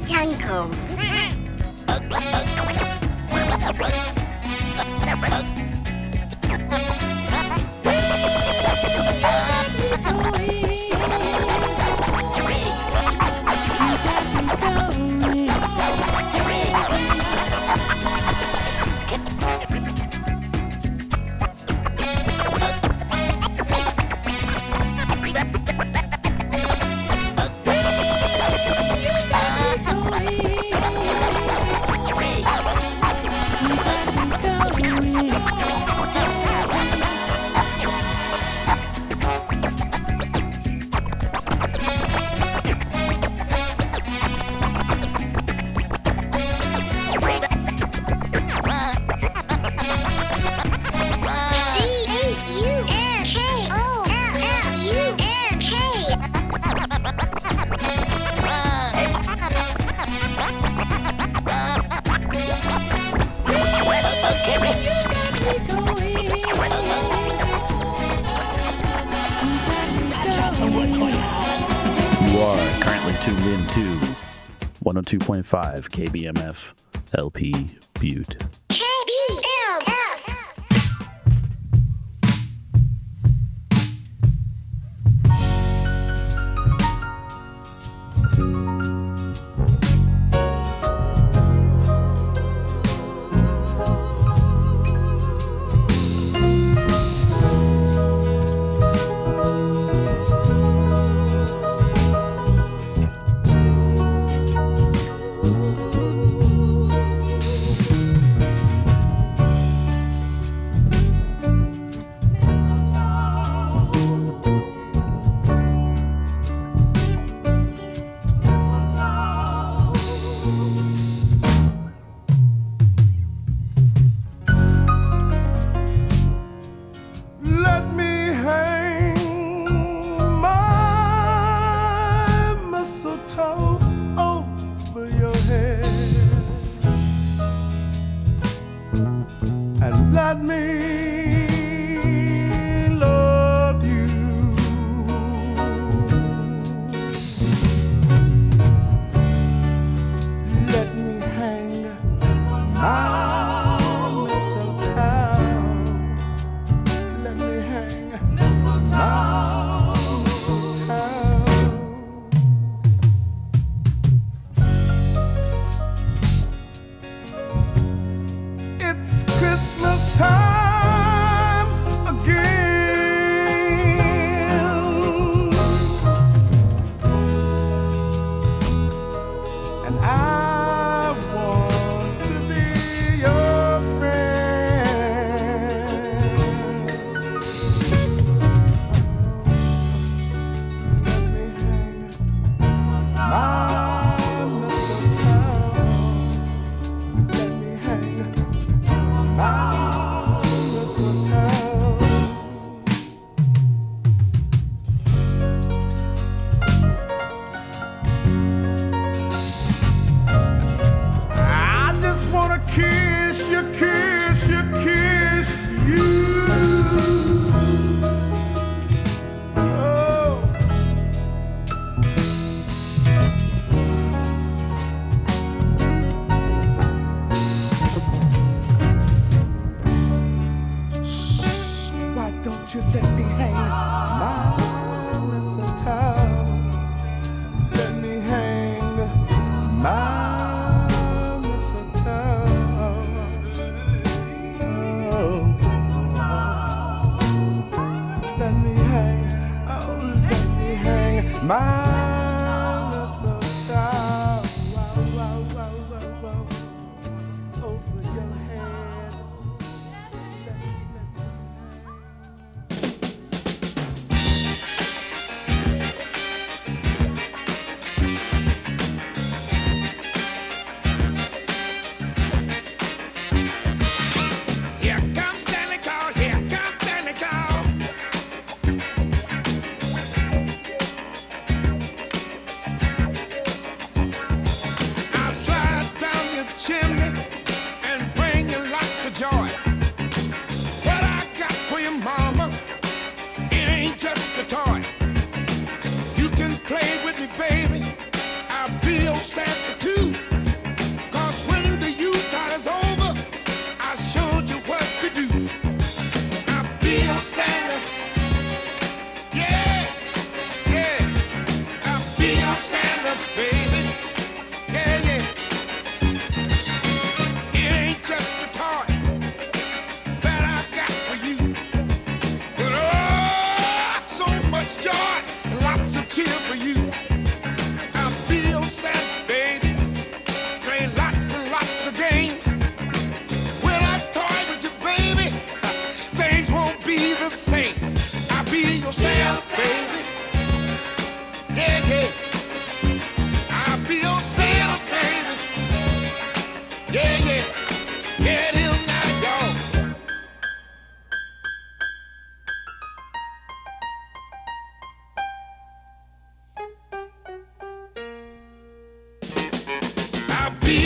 Tentacles. You are currently tuned in to 102.5 KBMF LP Butte.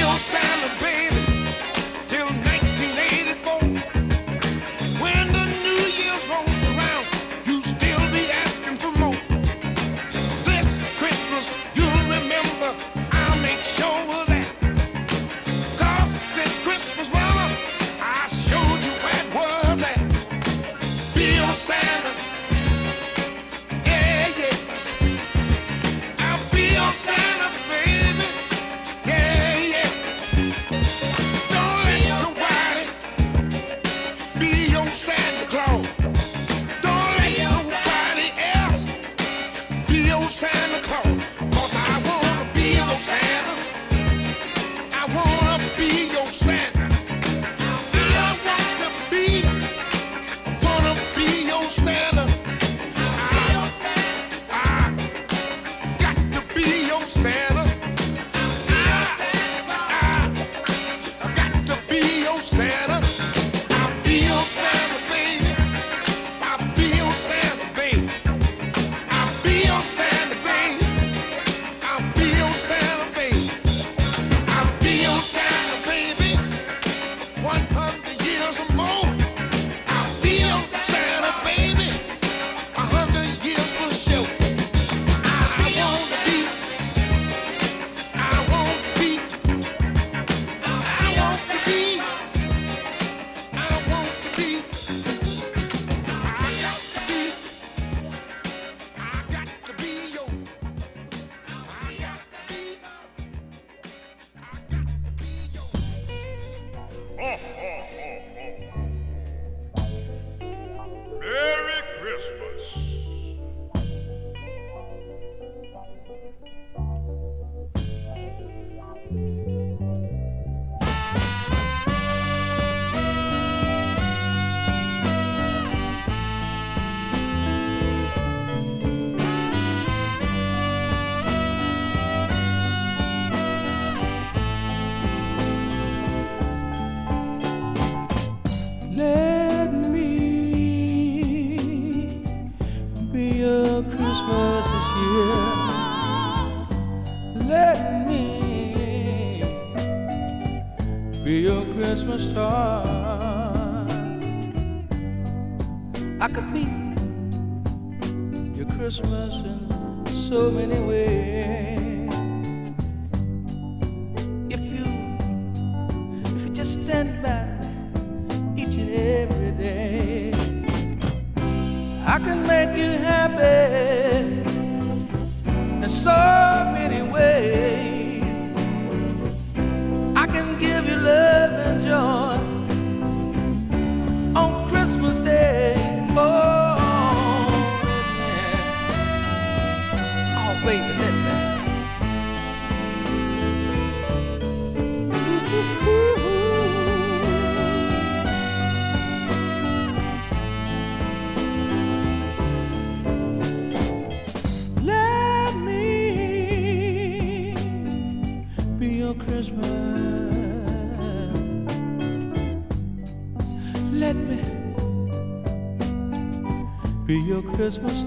Christmas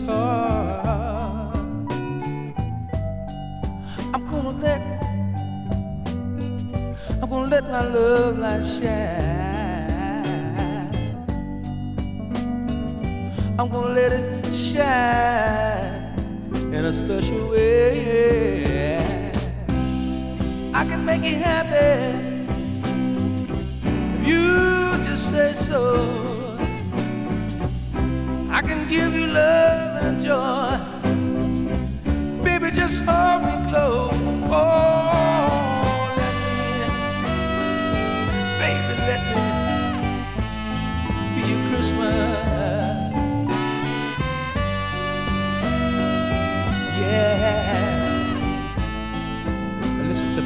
star. I'm gonna let my love light shine. I'm gonna let it shine in a special way. I can make you happy if you just say so. I can give you love and joy. Baby, just hold me close. Oh, let me be your Christmas. Yeah. But listen to me,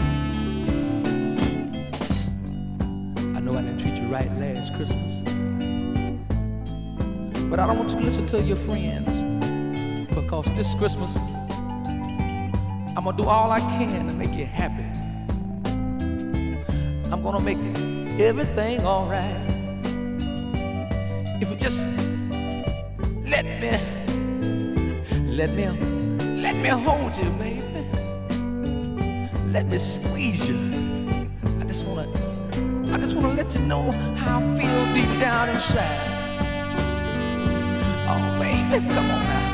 baby. I know I didn't treat you right last Christmas, but I don't want you to listen to your friends, because this Christmas I'm gonna do all I can to make you happy. I'm gonna make everything alright if you just let me hold you, baby. Let me squeeze you. I just want to let you know how I feel deep down inside. Oh, baby, come on now.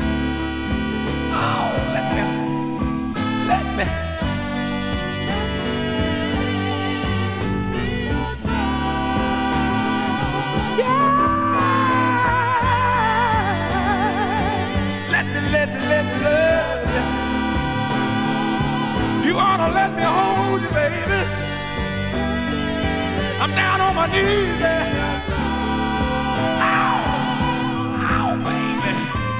Oh, let me. Yeah. Let me love you. You ought to let me hold you, baby. I'm down on my knees there. Ow, baby.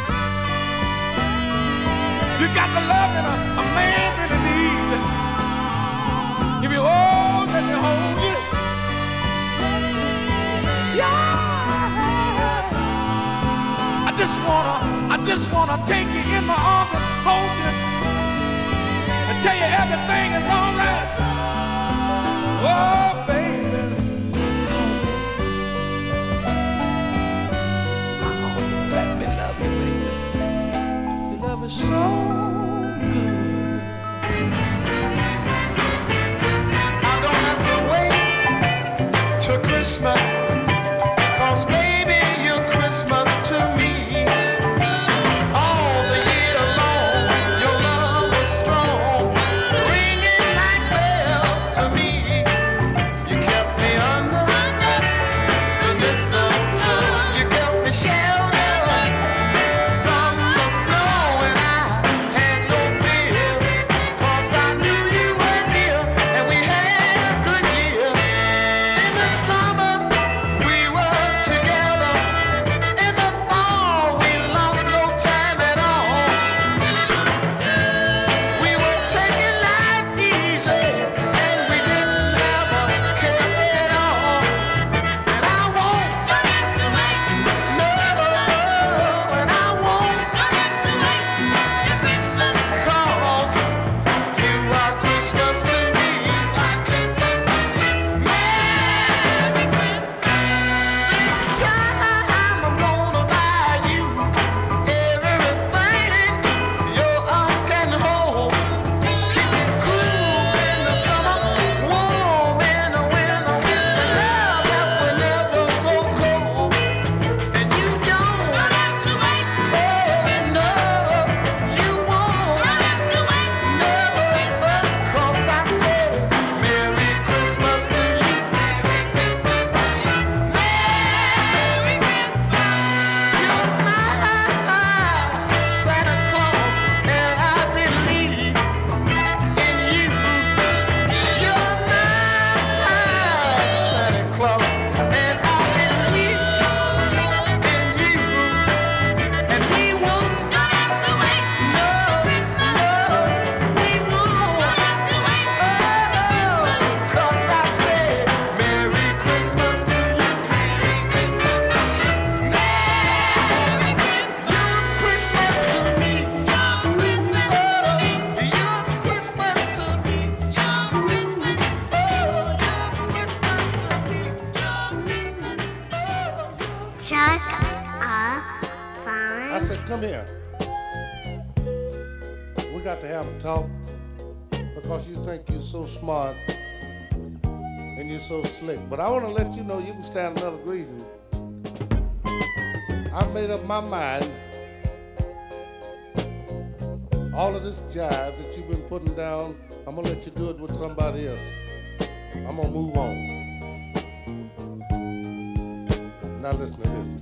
You got the love that a man really needs. If you let me hold you. Yeah. I just wanna take you in my arms and hold you and tell you everything is all right. Oh, baby. Oh, let me love you, baby. Your love is so good. I don't have to wait till Christmas, 'cause baby, you're Christmas to me. Come here. We got to have a talk because you think you're so smart and you're so slick. But I want to let you know you can stand another greasing. I've made up my mind. All of this jive that you've been putting down, I'm going to let you do it with somebody else. I'm going to move on. Now listen to this.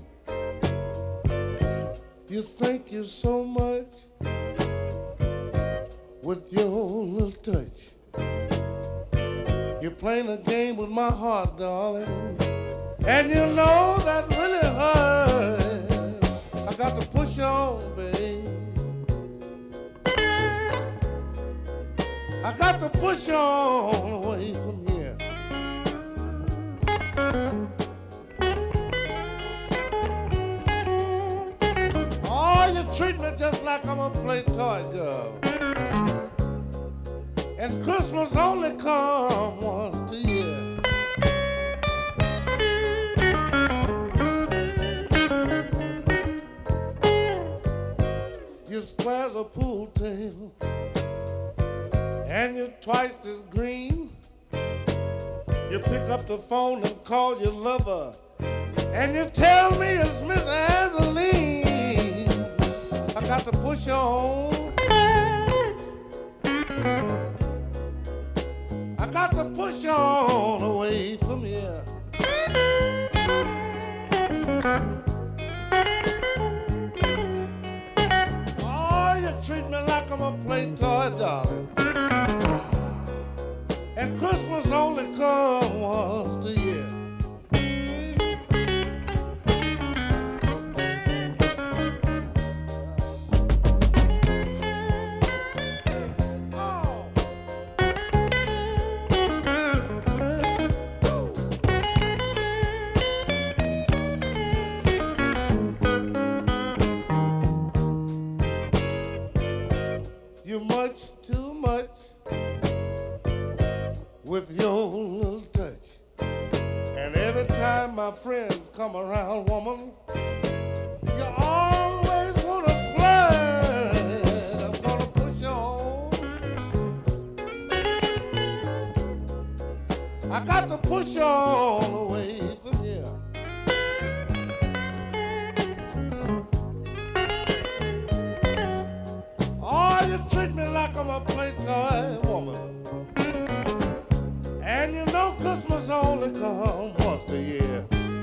You think you're so much with your little touch. You're playing a game with my heart, darling, and you know that really hurts. I got to push you on, babe. I got to push you on away from here. Treat me just like I'm a play toy girl. And Christmas only comes once a year. Your square's a pool table, and you're twice as green You pick up the phone and call your lover, and you tell me it's Miss Angeline. I got to push on. I got to push on away from here. Oh, you treat me like I'm a play toy, darling. And Christmas only comes once a year. You much too much with your little touch. And every time my friends come around, woman, you always wanna flirt. I'm gonna push on. I got to push on away from here. Oh, you treat me like I'm a play toy woman. And you know Christmas only comes once a year.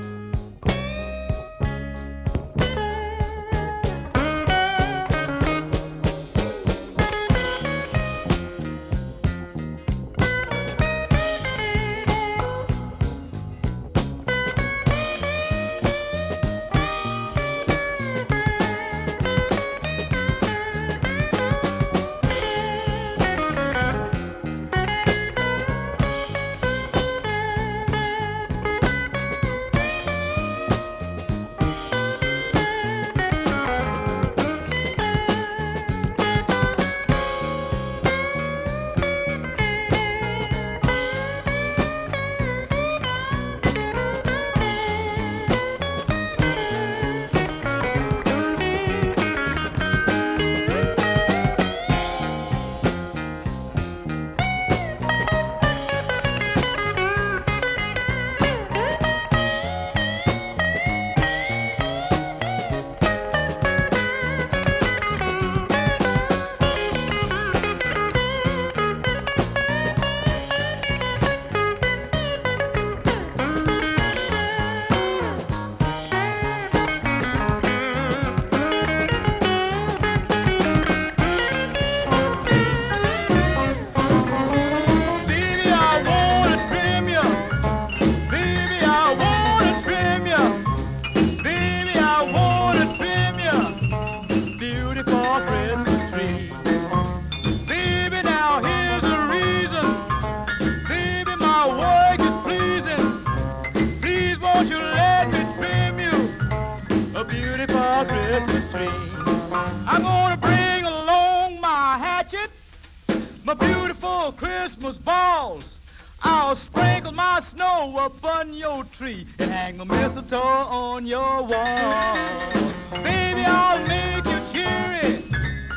Christmas balls. I'll sprinkle my snow upon your tree and hang the mistletoe on your wall. Baby, I'll make you cheery.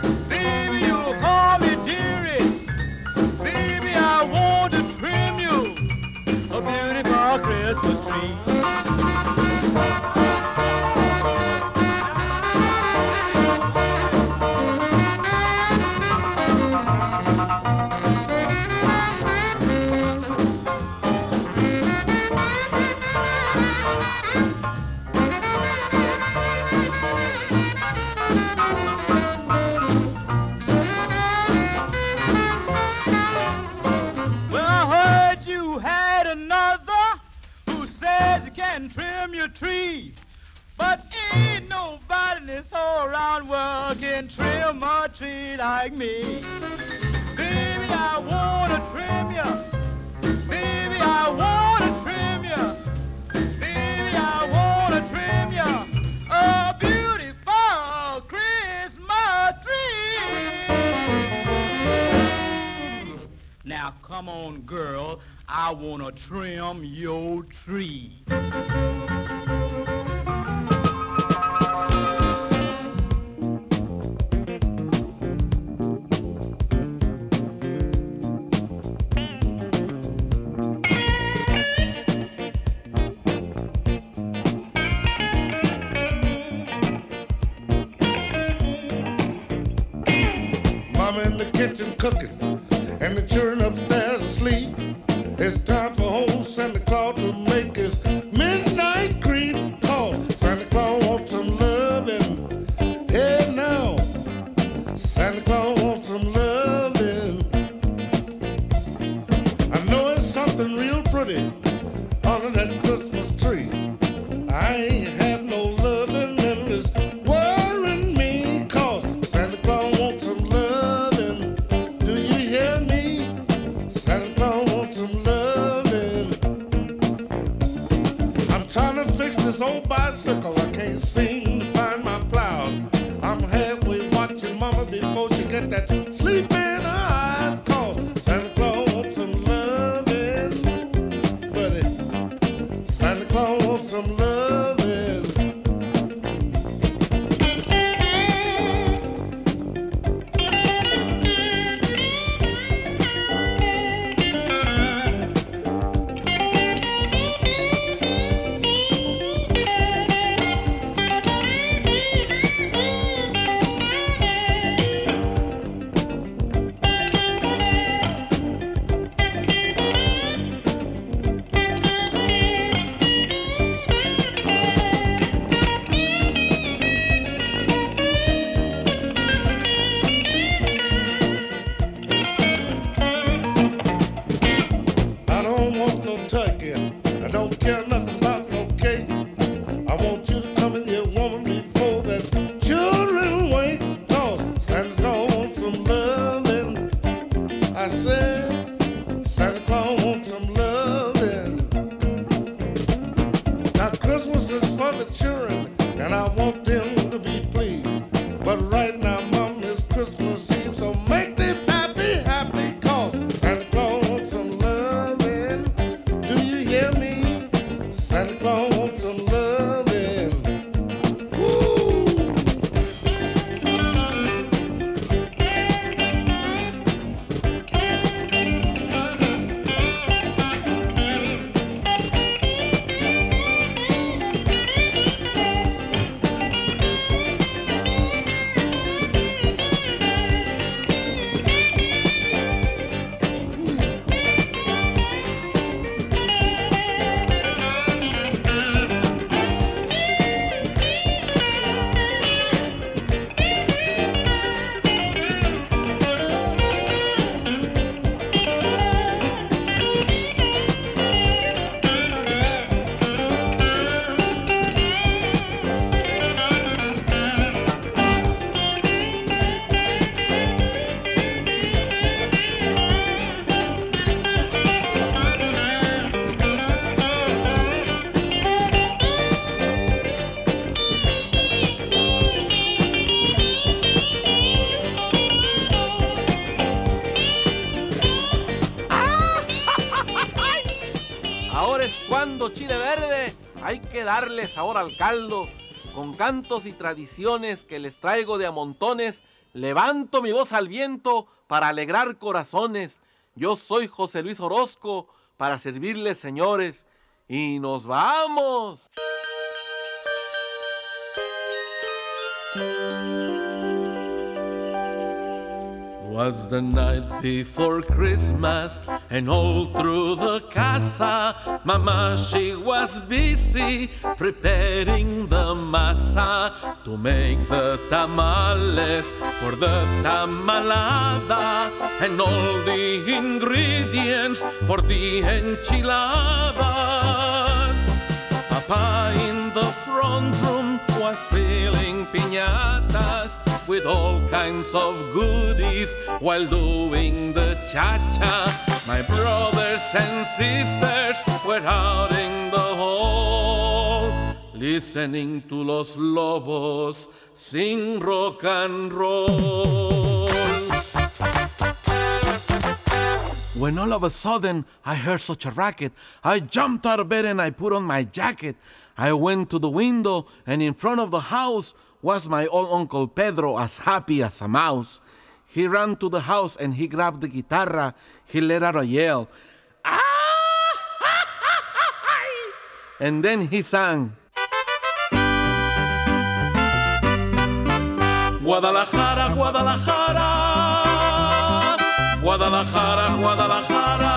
Baby, you'll call me dearie. Baby, I want to trim you a beautiful Christmas tree. Trim your tree, but ain't nobody in this whole round world can trim a tree like me. Baby, I wanna trim you. Baby, I wanna trim you. Baby, I wanna trim you a beautiful Christmas tree. Now come on, girl, I wanna trim your tree. Mama in the kitchen cooking, and the children upstairs asleep. It's time for old Santa Claus to make his midnight creep. Cause Santa Claus wants some loving. Yeah, now Santa Claus wants some loving. I know it's something real pretty under that Christmas tree. I ain't had no loving and it's worrying me. Cause Santa Claus wants some loving. Do you hear me? Santa Claus wants some loving. I'm trying to fix this old bicycle. I can't seem to find my plows. I'm halfway watching Mama before she get that sleep in her eyes. Cause Santa Claus wants some loving, buddy. Santa Claus wants some loving. I don't want no turkey. I don't care nothing about no cake. I want you to come in here, woman, before that children wake. Cause Santa Claus wants some loving. I said, Santa Claus wants some loving. Now Christmas is for the children, and I want them to be pleased. But right now, Mom, it's Christmas Eve, so make them happy, happy. Cause Santa Claus wants some loving. Do you hear me? Santa Claus wants some loving. Woo! Ahora es cuando, chile verde, hay que darle sabor al caldo. Con cantos y tradiciones que les traigo de a montones, levanto mi voz al viento para alegrar corazones. Yo soy José Luis Orozco para servirles, señores, y nos vamos. Was the night before Christmas, and all through the casa, Mama, she was busy preparing the masa to make the tamales for the tamalada, and all the ingredients for the enchiladas. Papa in the front room was filling piñatas with all kinds of goodies while doing the cha-cha. My brothers and sisters were out in the hall, listening to Los Lobos sing rock and roll. When all of a sudden I heard such a racket, I jumped out of bed and I put on my jacket. I went to the window, and in front of the house was my old Uncle Pedro, as happy as a mouse. He ran to the house and he grabbed the guitarra. He let out a yell. Ah! And then he sang. Guadalajara, Guadalajara, Guadalajara, Guadalajara.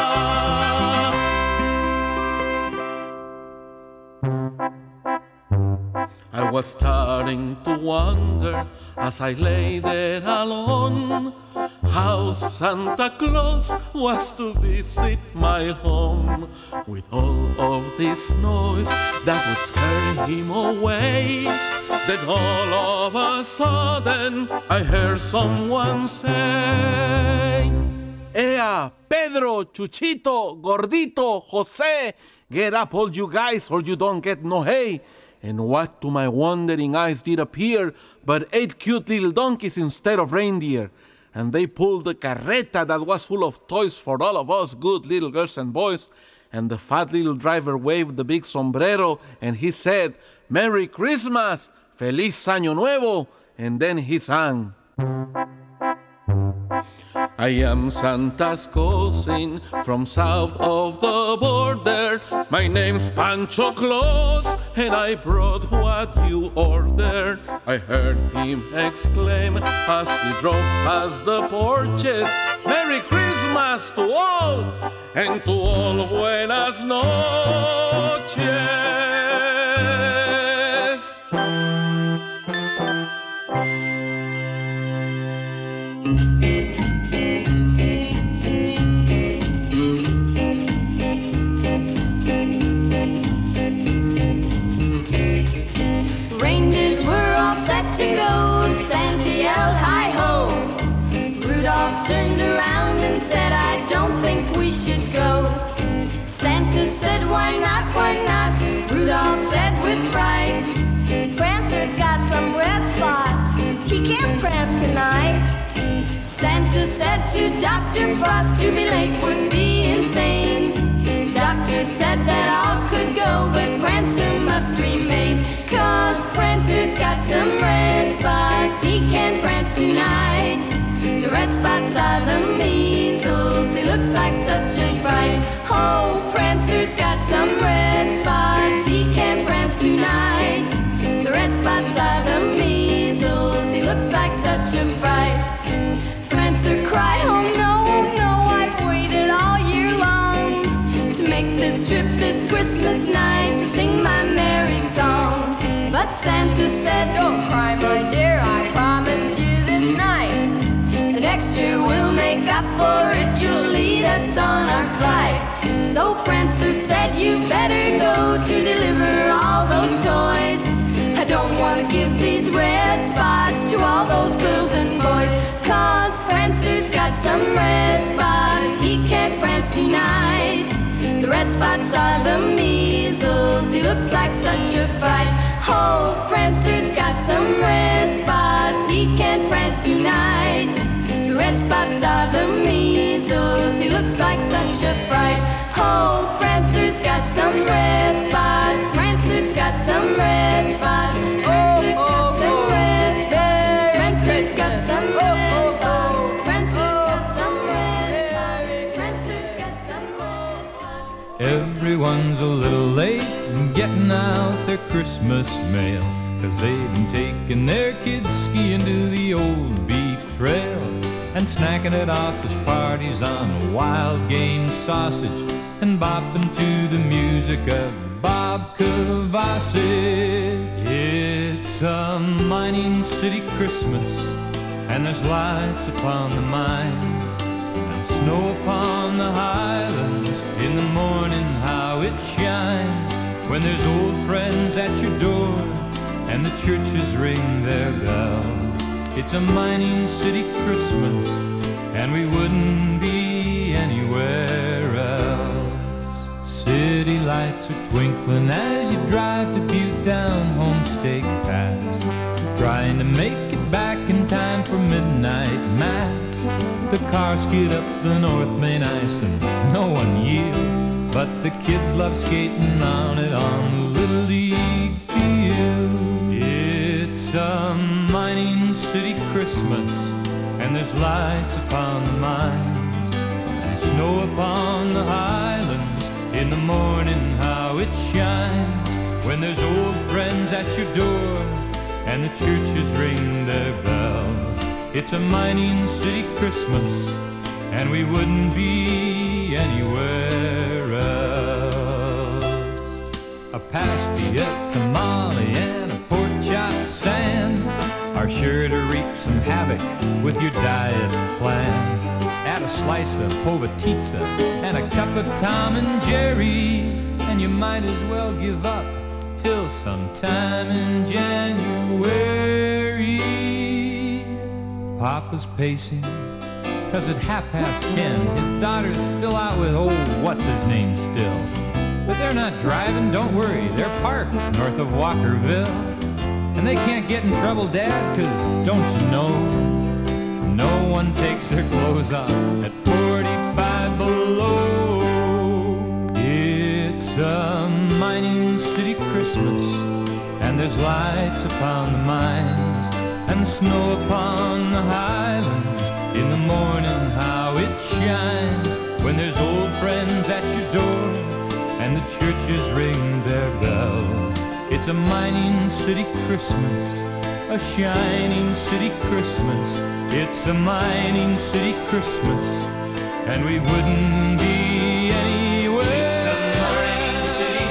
I was starting to wonder as I lay there alone how Santa Claus was to visit my home with all of this noise that would scare him away. Then all of a sudden I heard someone say, Ea, Pedro, Chuchito, Gordito, Jose, get up all you guys or you don't get no hay. And what to my wondering eyes did appear but 8 cute little donkeys instead of reindeer. And they pulled the carreta that was full of toys for all of us good little girls and boys. And the fat little driver waved the big sombrero and he said, Merry Christmas, Feliz Año Nuevo. And then he sang, I am Santa's cousin from south of the border. My name's Pancho Claus, and I brought what you ordered. I heard him exclaim as he drove past the porches, Merry Christmas to all, and to all buenas noches. To go, Santa yelled hi-ho. Rudolph turned around and said, I don't think we should go. Santa said, why not, why not? Rudolph said with fright, Prancer's got some red spots, he can't prance tonight. Santa said to Dr. Frost, to be late would be insane. Doctor said that all could go, but Prancer must remain. Cause Prancer's got some red spots, he can't prance tonight. The red spots are the measles, he looks like such a fright. Oh, Prancer's got some red spots, he can't prance tonight. The red spots are the measles, he looks like such a fright. Prancer cried, oh no, I've waited all year long to make this trip this Christmas night to sing my merry song. But Santa said, don't cry, my dear, I promise you this night. Next year we'll make up for it, you'll lead us on our flight. So Prancer said, you better go to deliver all those toys. I don't want to give these red spots to all those girls and boys. Cause Prancer's got some red spots, he can't prance tonight. The red spots are the measles, he looks like such a fright. Oh, Prancer's got some red spots, he can't prance tonight. The red spots are the measles, he looks like such a fright. Oh, Prancer's got some red spots, Prancer's got some red spots. Prancer's got some red spots, Prancer's got some red spots. Prancer's got some red spots, Prancer's got some red spots. Everyone's a little late in getting out their Christmas mail, 'cause they've been taking their kids skiing to the old beef trail and snacking at office parties on a wild game sausage and bopping to the music of Bob Kovacic. It's a mining city Christmas, and there's lights upon the mines and snow upon the highlands. In the morning how it shines when there's old friends at your door and the churches ring their bells. It's a mining city Christmas, and we wouldn't be anywhere else. City lights are twinkling as you drive to Butte down Homestake Pass, trying to make it back in time for midnight mass. The cars skid up the North Main ice and no one yields, but the kids love skating on it on the Little League field. It's a mining city Christmas, and there's lights upon the mines and snow upon the highlands. In the morning how it shines when there's old friends at your door and the churches ring their bells. It's a mining city Christmas, and we wouldn't be anywhere else. A pasty, a tamale, and a pork chop sand are sure to wreak some havoc with your diet plan. Add a slice of povatizza and a cup of Tom and Jerry, and you might as well give up till sometime in January. Papa's pacing, 'cause at 10:30 his daughter's still out with old what's-his-name still. But they're not driving, don't worry, they're parked north of Walkerville. And they can't get in trouble, Dad, 'cause don't you know, no one takes their clothes off at 45 below. It's a mining city Christmas, and there's lights upon the mines and snow upon the highlands. In the morning how it shines when there's old friends at your door and the churches ring their bells. It's a mining city Christmas, a shining city Christmas. It's a mining city Christmas, and we wouldn't be anywhere. It's a mining city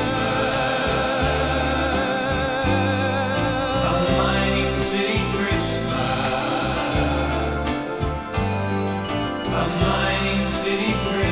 Christmas, a mining city Christmas, a mining city Christmas.